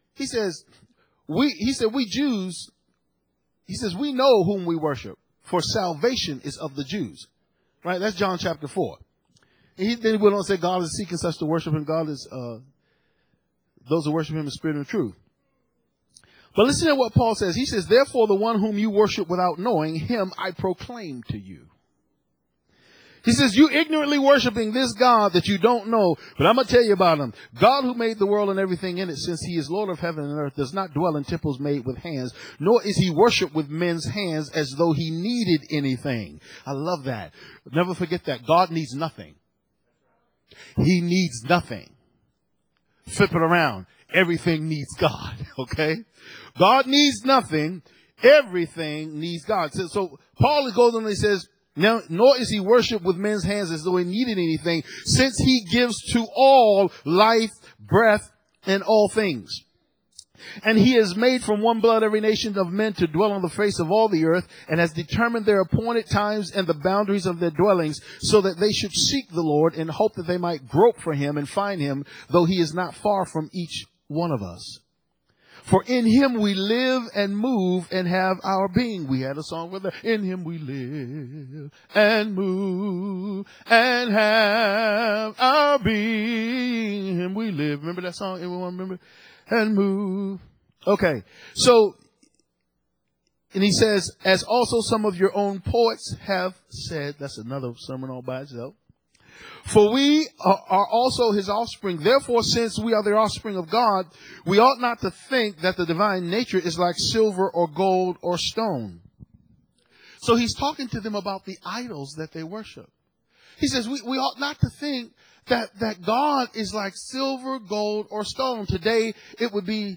[SPEAKER 1] we Jews, he says, we know whom we worship, for salvation is of the Jews, right? That's John chapter 4. And then he went on to say, God is seeking such to worship him. God is, those who worship him in spirit and truth. But listen to what Paul says. He says, therefore, the one whom you worship without knowing, him I proclaim to you. He says, you ignorantly worshiping this God that you don't know, but I'm going to tell you about him. God who made the world and everything in it, since he is Lord of heaven and earth, does not dwell in temples made with hands, nor is he worshipped with men's hands as though he needed anything. I love that. Never forget that. God needs nothing. He needs nothing. Flip it around. Everything needs God. Okay? God needs nothing. Everything needs God. So Paul goes on and he says, now, nor is he worshipped with men's hands as though he needed anything, since he gives to all life, breath, and all things. And he has made from one blood every nation of men to dwell on the face of all the earth, and has determined their appointed times and the boundaries of their dwellings, so that they should seek the Lord in hope that they might grope for him and find him, though he is not far from each one of us. For in him we live and move and have our being. We had a song with it. In him we live and move and have our being. In him we live. Remember that song? Everyone remember? And move. Okay. So, and he says, as also some of your own poets have said, that's another sermon all by itself. For we are also his offspring. Therefore, since we are the offspring of God, we ought not to think that the divine nature is like silver or gold or stone. So he's talking to them about the idols that they worship. He says we ought not to think that God is like silver, gold, or stone. Today, it would be,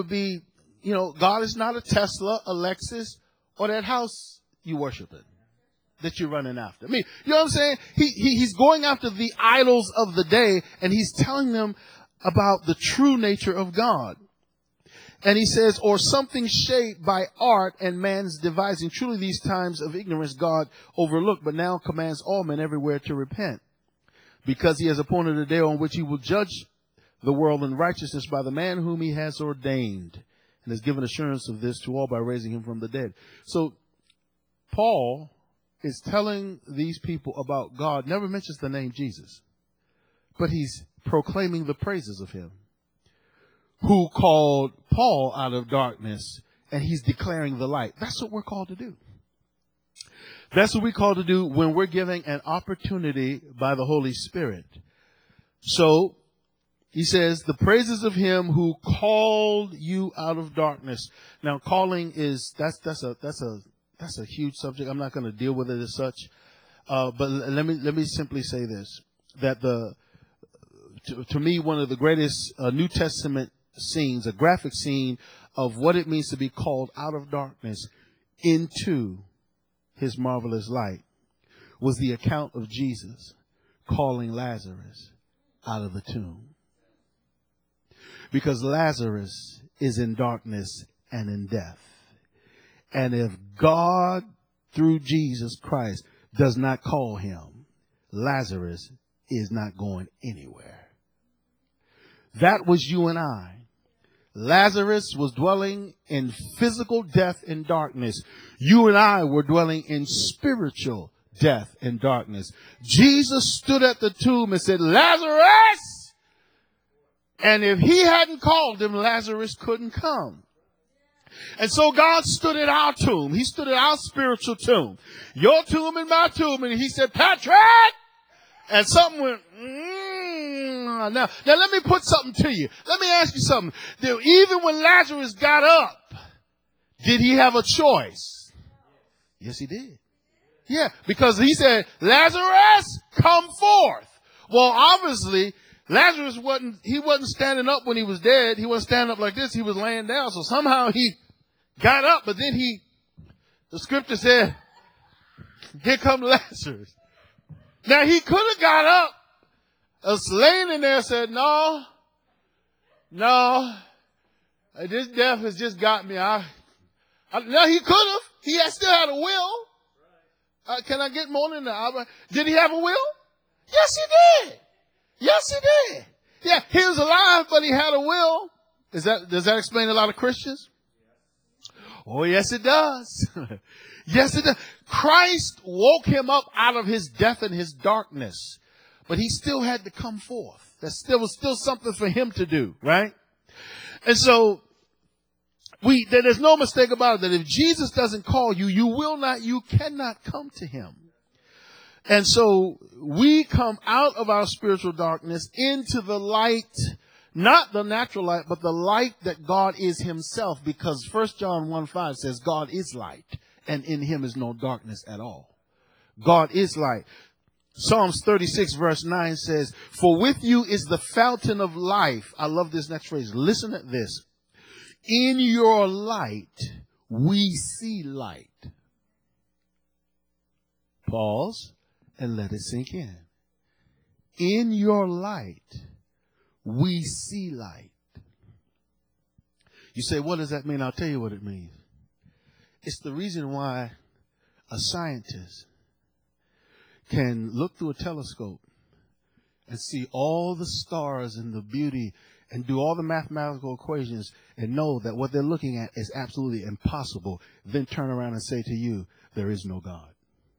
[SPEAKER 1] God is not a Tesla, a Lexus, or that house you worship in, that you're running after. I mean, you know what I'm saying? He's going after the idols of the day, and he's telling them about the true nature of God. And he says, or something shaped by art and man's devising. Truly these times of ignorance God overlooked, but now commands all men everywhere to repent. Because he has appointed a day on which he will judge the world in righteousness by the man whom he has ordained, and has given assurance of this to all by raising him from the dead. So Paul is telling these people about God, never mentions the name Jesus, but he's proclaiming the praises of him who called Paul out of darkness, and he's declaring the light. That's what we're called to do. That's what we're called to do when we're giving an opportunity by the Holy Spirit. So he says, the praises of him who called you out of darkness. Now, calling is, that's a huge subject. I'm not going to deal with it as such. But let me simply say this, that to me, one of the greatest New Testament scenes, a graphic scene of what it means to be called out of darkness into his marvelous light, was the account of Jesus calling Lazarus out of the tomb. Because Lazarus is in darkness and in death. And if God, through Jesus Christ, does not call him, Lazarus is not going anywhere. That was you and I. Lazarus was dwelling in physical death and darkness. You and I were dwelling in spiritual death and darkness. Jesus stood at the tomb and said, Lazarus! And if he hadn't called him, Lazarus couldn't come. And so God stood at our tomb. He stood at our spiritual tomb. Your tomb and my tomb. And he said, Patrick! And something went, Now let me put something to you. Let me ask you something. Even when Lazarus got up, did he have a choice? Yes, he did. Yeah, because he said, Lazarus, come forth. Well, obviously, Lazarus wasn't standing up when he was dead. He wasn't standing up like this. He was laying down. So somehow he got up, but then the scripture said, here come Lazarus. Now he could have got up, was laying in there and said, no, this death has just got me. No, he could have. He still had a will. Can I get more than that? Did he have a will? Yes, he did. Yes, he did. Yeah, he was alive, but he had a will. Does that explain a lot of Christians? Oh, yes, it does. Yes, it does. Christ woke him up out of his death and his darkness, but he still had to come forth. There was still something for him to do, right? And so there's no mistake about it that if Jesus doesn't call you, you cannot come to him. And so we come out of our spiritual darkness into the light, not the natural light, but the light that God is himself, because 1 John 1:5 says God is light and in him is no darkness at all. God is light. Psalms 36 verse 9 says, for with you is the fountain of life. I love this next phrase. Listen to this. In your light, we see light. Pause and let it sink in. In your light, we see light. You say, what does that mean? I'll tell you what it means. It's the reason why a scientist can look through a telescope and see all the stars and the beauty and do all the mathematical equations and know that what they're looking at is absolutely impossible, then turn around and say to you, there is no God.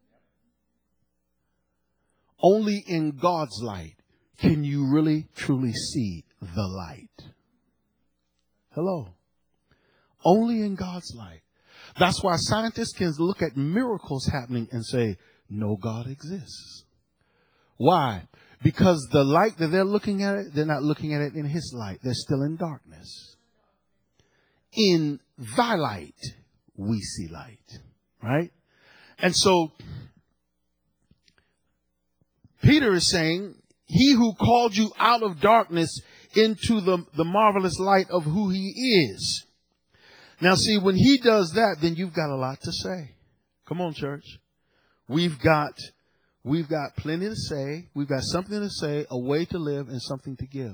[SPEAKER 1] Only in God's light can you really, truly see the light. Hello. Only in God's light. That's why scientists can look at miracles happening and say, no God exists. Why? Because the light that they're looking at it, they're not looking at it in his light. They're still in darkness. In thy light, we see light. Right? And so, Peter is saying, he who called you out of darkness into the marvelous light of who he is. Now see, when he does that, then you've got a lot to say. Come on, church. We've got plenty to say. We've got something to say, a way to live, and something to give.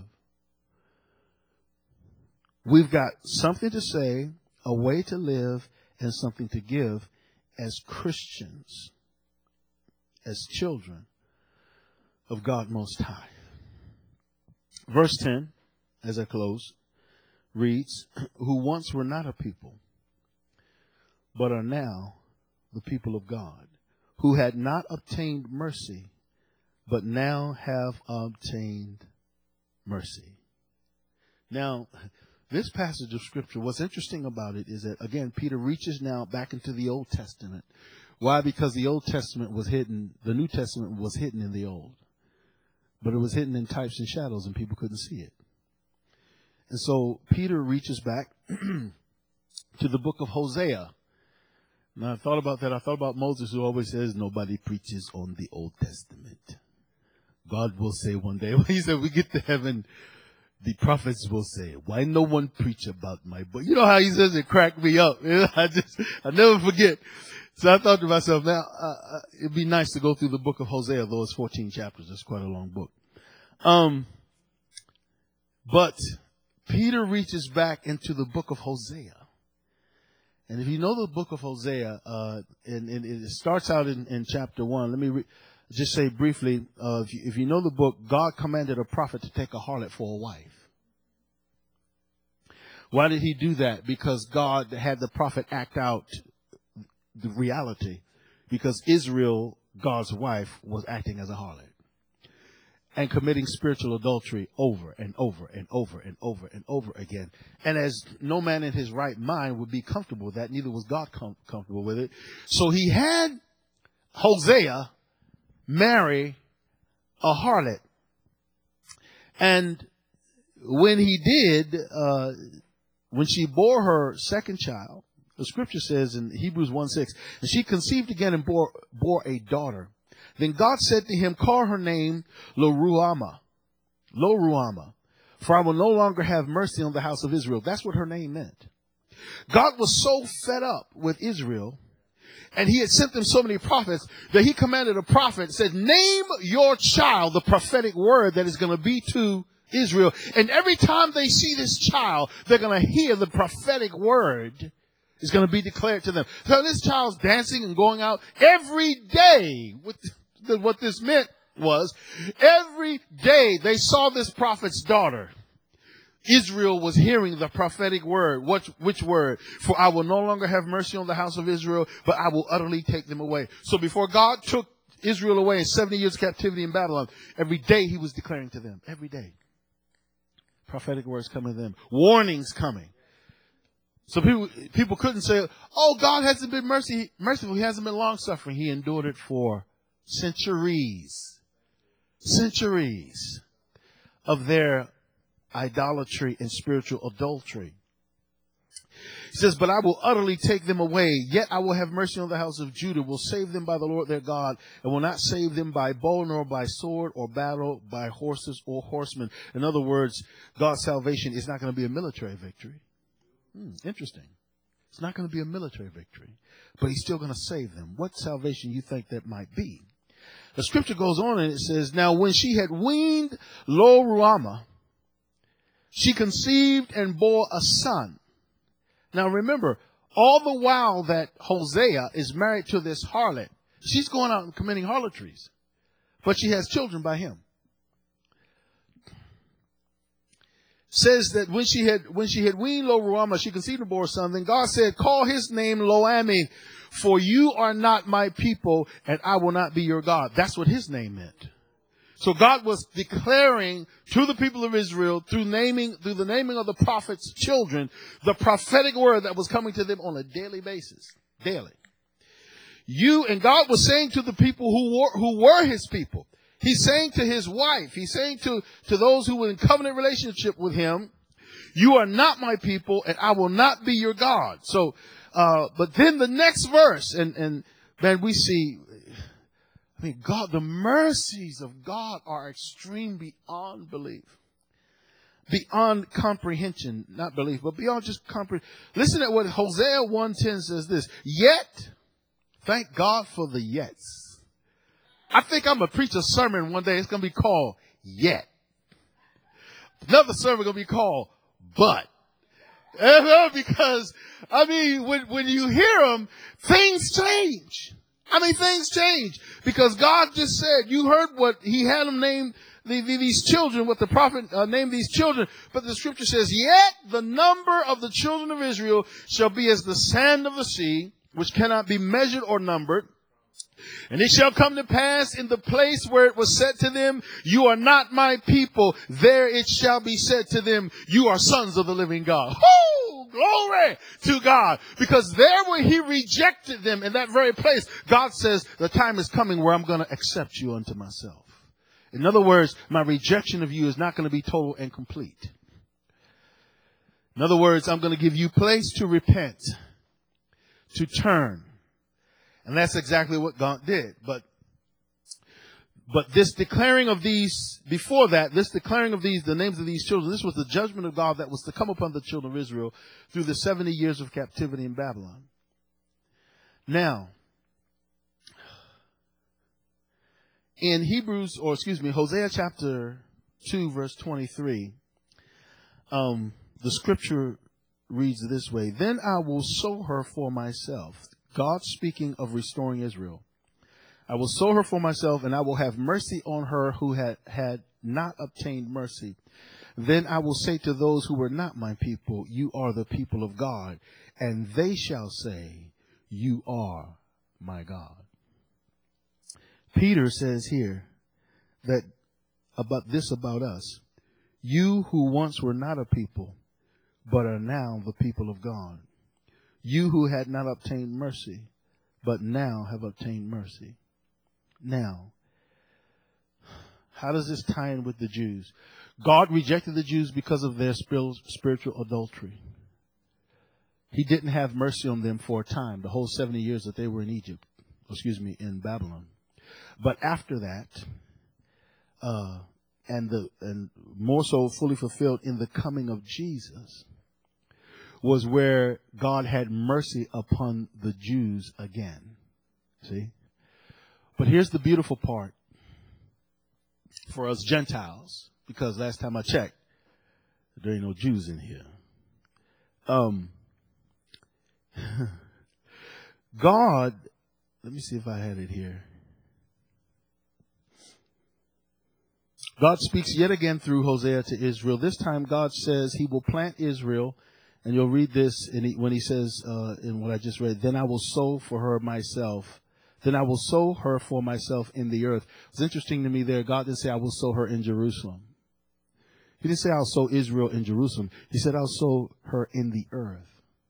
[SPEAKER 1] We've got something to say, a way to live, and something to give as Christians, as children of God Most High. Verse 10, as I close, reads, who once were not a people, but are now the people of God, who had not obtained mercy, but now have obtained mercy. Now, this passage of Scripture, what's interesting about it is that, again, Peter reaches now back into the Old Testament. Why? Because the Old Testament was hidden, the New Testament was hidden in the Old. But it was hidden in types and shadows, and people couldn't see it. And so Peter reaches back to the book of Hosea. Now, I thought about that. I thought about Moses, who always says, nobody preaches on the Old Testament. God will say one day, when he said, we get to heaven, the prophets will say, why no one preach about my book? You know how he says it cracked me up. I never forget. So I thought to myself, now, it'd be nice to go through the book of Hosea, though it's 14 chapters. It's quite a long book. But Peter reaches back into the book of Hosea. And if you know the book of Hosea, and it starts out in chapter 1. Let me just say briefly, if you know the book, God commanded a prophet to take a harlot for a wife. Why did he do that? Because God had the prophet act out the reality, because Israel, God's wife, was acting as a harlot and committing spiritual adultery over and over and over and over and over again. And as no man in his right mind would be comfortable with that, neither was God comfortable with it. So he had Hosea marry a harlot. And when he did, when she bore her second child, the scripture says in Hebrews 1:6, and she conceived again and bore a daughter. Then God said to him, call her name Lo-Ruhamah, for I will no longer have mercy on the house of Israel. That's what her name meant. God was so fed up with Israel, and he had sent them so many prophets, that he commanded a prophet, said, name your child the prophetic word that is going to be to Israel. And every time they see this child, they're going to hear the prophetic word is going to be declared to them. So this child's dancing and going out every day. What this meant was every day they saw this prophet's daughter, Israel was hearing the prophetic word. Which word? For I will no longer have mercy on the house of Israel, but I will utterly take them away. So before God took Israel away in 70 years captivity in Babylon, every day he was declaring to them, every day, prophetic words coming to them, warnings coming. So people couldn't say, oh, God hasn't been merciful. He hasn't been long suffering. He endured it for centuries of their idolatry and spiritual adultery. He says, but I will utterly take them away. Yet I will have mercy on the house of Judah, will save them by the Lord their God, and will not save them by bow, nor by sword, or battle, by horses or horsemen. In other words, God's salvation is not going to be a military victory. Interesting. It's not going to be a military victory, but he's still going to save them. What salvation you think that might be? The scripture goes on and it says, now when she had weaned Lo-Ruhamah, she conceived and bore a son. Now remember, all the while that Hosea is married to this harlot, she's going out and committing harlotries, but she has children by him. says that when she had weaned Lo-Ruhamah, she conceived and bore a son. Then God said, call his name Lo-Ammi, for you are not my people, and I will not be your God. That's what his name meant. So God was declaring to the people of Israel through the naming of the prophet's children, the prophetic word that was coming to them on a daily basis. Daily. And God was saying to the people who were his people, he's saying to his wife, he's saying to those who were in covenant relationship with him, you are not my people and I will not be your God. So, but then the next verse, and man, we see, God, the mercies of God are extreme beyond belief. Beyond comprehension, not belief, but beyond just comprehension. Listen to what Hosea 1:10 says this. Yet, thank God for the yets. I think I'm going to preach a sermon one day. It's going to be called Yet. Another sermon going to be called But. Because, when you hear them, things change. Things change. Because God just said, you heard what he had them name these children, what the prophet named these children. But the scripture says, yet the number of the children of Israel shall be as the sand of the sea, which cannot be measured or numbered. And it shall come to pass in the place where it was said to them, you are not my people. There it shall be said to them, you are sons of the living God. Woo! Glory to God. Because there where he rejected them in that very place, God says, the time is coming where I'm going to accept you unto myself. In other words, my rejection of you is not going to be total and complete. In other words, I'm going to give you place to repent, to turn. And that's exactly what God did. But this declaring of these, before that, this declaring of these, the names of these children, this was the judgment of God that was to come upon the children of Israel through the 70 years of captivity in Babylon. Now, in Hosea chapter 2, verse 23, the scripture reads this way, then I will sow her for myself. God speaking of restoring Israel. I will sow her for myself, and I will have mercy on her who had not obtained mercy. Then I will say to those who were not my people, you are the people of God. And they shall say, you are my God. Peter says here that about us. You who once were not a people, but are now the people of God. You who had not obtained mercy, but now have obtained mercy. Now, how does this tie in with the Jews? God rejected the Jews because of their spiritual adultery. He didn't have mercy on them for a time, the whole 70 years that they were in in Babylon. But after that, and more so fully fulfilled in the coming of Jesus, was where God had mercy upon the Jews again. See? But here's the beautiful part for us Gentiles, because last time I checked, there ain't no Jews in here. God, let me see if I had it here. God speaks yet again through Hosea to Israel. This time God says he will plant Israel. And you'll read this when he says, in what I just read, then I will sow for her myself. Then I will sow her for myself in the earth. It's interesting to me there. God didn't say I will sow her in Jerusalem. He didn't say I'll sow Israel in Jerusalem. He said I'll sow her in the earth.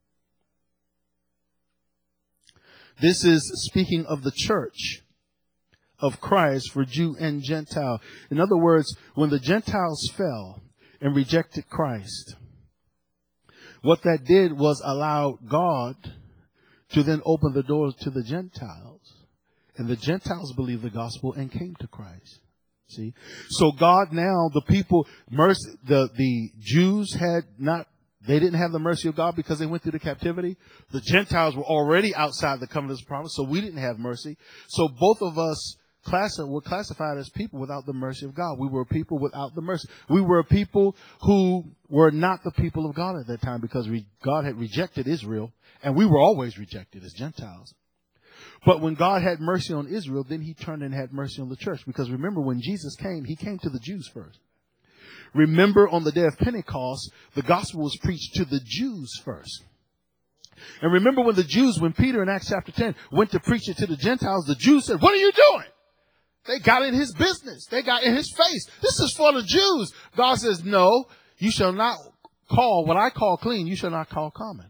[SPEAKER 1] This is speaking of the church of Christ for Jew and Gentile. In other words, when the Gentiles fell and rejected Christ, what that did was allow God to then open the doors to the Gentiles. And the Gentiles believed the gospel and came to Christ. See? So God now, the people, the Jews they didn't have the mercy of God because they went through the captivity. The Gentiles were already outside the covenant of promise, so we didn't have mercy. So both of us were classified as people without the mercy of God. We were a people without the mercy. We were a people who were not the people of God at that time because God had rejected Israel, and we were always rejected as Gentiles. But when God had mercy on Israel, then he turned and had mercy on the church. Because remember, when Jesus came, he came to the Jews first. Remember, on the day of Pentecost, the gospel was preached to the Jews first. And remember when Peter in Acts chapter 10 went to preach it to the Gentiles, the Jews said, "What are you doing?" They got in his business. They got in his face. This is for the Jews. God says, "No, you shall not call what I call clean. You shall not call common."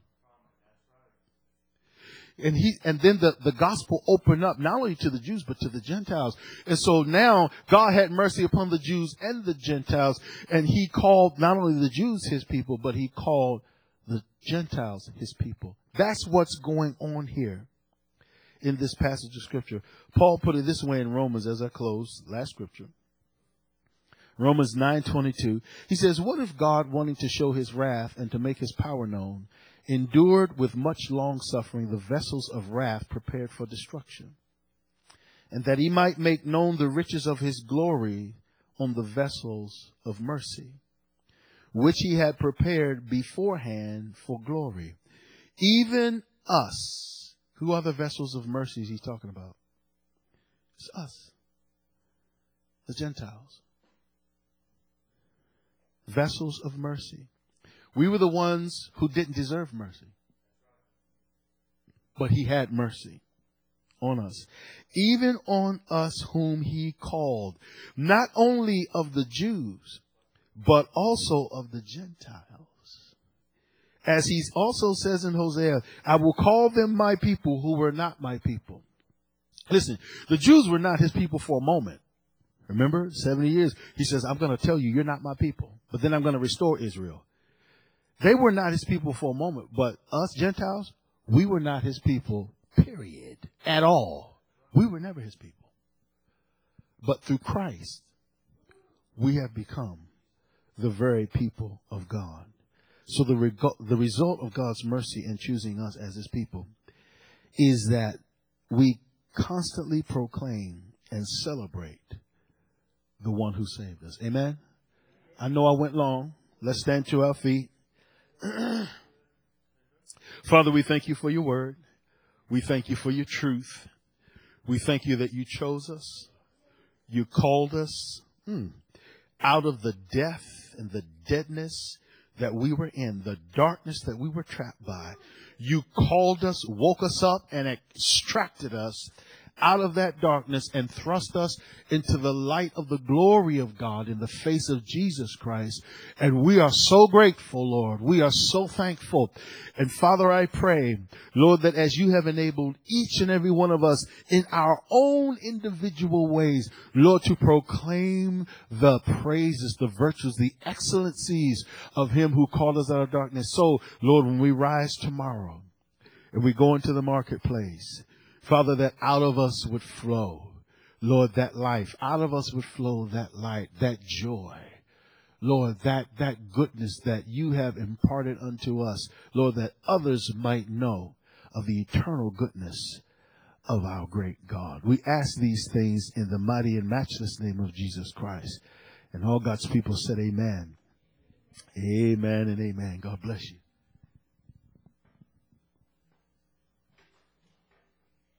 [SPEAKER 1] And then the gospel opened up not only to the Jews, but to the Gentiles. And so now God had mercy upon the Jews and the Gentiles. And he called not only the Jews his people, but he called the Gentiles his people. That's what's going on here in this passage of scripture. Paul put it this way in Romans as I close, last scripture. Romans 9:22. He says, "What if God, wanting to show his wrath and to make his power known, endured with much long suffering the vessels of wrath prepared for destruction, and that he might make known the riches of his glory on the vessels of mercy, which he had prepared beforehand for glory." Even us. Who are the vessels of mercy he's talking about? It's us, the Gentiles. Vessels of mercy. We were the ones who didn't deserve mercy. But he had mercy on us. Even on us whom he called. Not only of the Jews, but also of the Gentiles. As he also says in Hosea, "I will call them my people who were not my people." Listen, the Jews were not his people for a moment. Remember, 70 years. He says, "I'm going to tell you, you're not my people. But then I'm going to restore Israel." They were not his people for a moment, but us Gentiles, we were not his people, period, at all. We were never his people. But through Christ, we have become the very people of God. So the result of God's mercy in choosing us as his people is that we constantly proclaim and celebrate the one who saved us. Amen? I know I went long. Let's stand to our feet. Father, we thank you for your word. We thank you for your truth. We thank you that you chose us. You called us out of the death and the deadness that we were in, the darkness that we were trapped by. You called us, woke us up, and extracted us out of that darkness and thrust us into the light of the glory of God in the face of Jesus Christ. And we are so grateful, Lord. We are so thankful. And Father, I pray, Lord, that as you have enabled each and every one of us in our own individual ways, Lord, to proclaim the praises, the virtues, the excellencies of him who called us out of darkness. So, Lord, when we rise tomorrow and we go into the marketplace, Father, that out of us would flow, Lord, that life. Out of us would flow that light, that joy. Lord, that goodness that you have imparted unto us, Lord, that others might know of the eternal goodness of our great God. We ask these things in the mighty and matchless name of Jesus Christ. And all God's people said amen. Amen and amen. God bless you.